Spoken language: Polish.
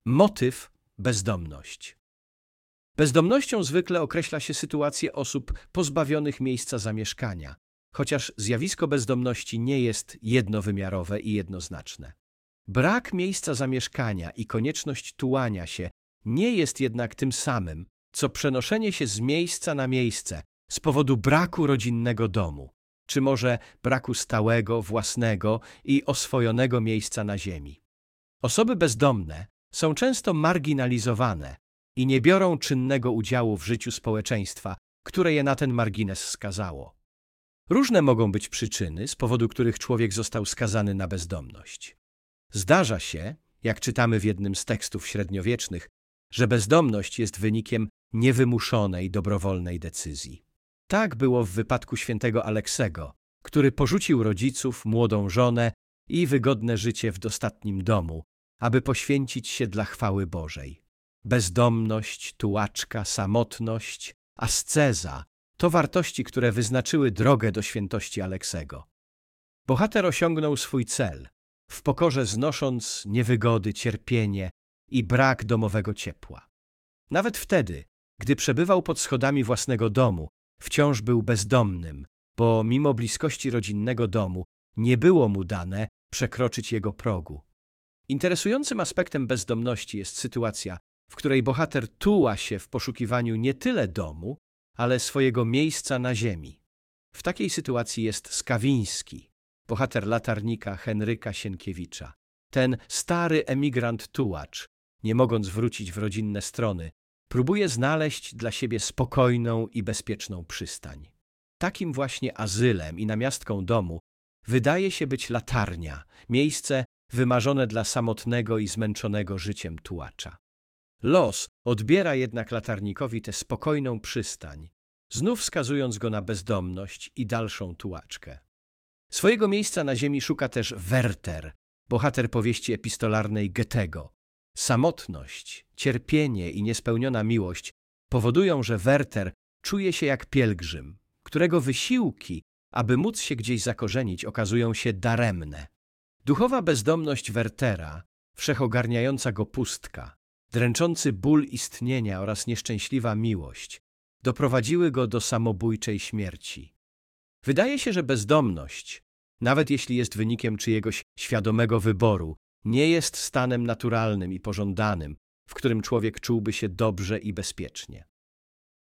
Motyw bezdomność. Bezdomnością zwykle określa się sytuację osób pozbawionych miejsca zamieszkania, chociaż zjawisko bezdomności nie jest jednowymiarowe i jednoznaczne. Brak miejsca zamieszkania i konieczność tułania się nie jest jednak tym samym, co przenoszenie się z miejsca na miejsce z powodu braku rodzinnego domu, czy może braku stałego, własnego i oswojonego miejsca na ziemi. Osoby bezdomne są często marginalizowane i nie biorą czynnego udziału w życiu społeczeństwa, które je na ten margines skazało. Różne mogą być przyczyny, z powodu których człowiek został skazany na bezdomność. Zdarza się, jak czytamy w jednym z tekstów średniowiecznych, że bezdomność jest wynikiem niewymuszonej, dobrowolnej decyzji. Tak było w wypadku świętego Aleksego, który porzucił rodziców, młodą żonę i wygodne życie w dostatnim domu, aby poświęcić się dla chwały Bożej. Bezdomność, tułaczka, samotność, asceza to wartości, które wyznaczyły drogę do świętości Aleksego. Bohater osiągnął swój cel, w pokorze znosząc niewygody, cierpienie i brak domowego ciepła. Nawet wtedy, gdy przebywał pod schodami własnego domu, wciąż był bezdomnym, bo mimo bliskości rodzinnego domu nie było mu dane przekroczyć jego progu. Interesującym aspektem bezdomności jest sytuacja, w której bohater tuła się w poszukiwaniu nie tyle domu, ale swojego miejsca na ziemi. W takiej sytuacji jest Skawiński, bohater latarnika Henryka Sienkiewicza. Ten stary emigrant-tułacz, nie mogąc wrócić w rodzinne strony, próbuje znaleźć dla siebie spokojną i bezpieczną przystań. Takim właśnie azylem i namiastką domu wydaje się być latarnia, miejsce wymarzone dla samotnego i zmęczonego życiem tułacza. Los odbiera jednak latarnikowi tę spokojną przystań, znów skazując go na bezdomność i dalszą tułaczkę. Swojego miejsca na ziemi szuka też Werter, bohater powieści epistolarnej Goethego. Samotność, cierpienie i niespełniona miłość powodują, że Werter czuje się jak pielgrzym, którego wysiłki, aby móc się gdzieś zakorzenić, okazują się daremne. Duchowa bezdomność Wertera, wszechogarniająca go pustka, dręczący ból istnienia oraz nieszczęśliwa miłość doprowadziły go do samobójczej śmierci. Wydaje się, że bezdomność, nawet jeśli jest wynikiem czyjegoś świadomego wyboru, nie jest stanem naturalnym i pożądanym, w którym człowiek czułby się dobrze i bezpiecznie.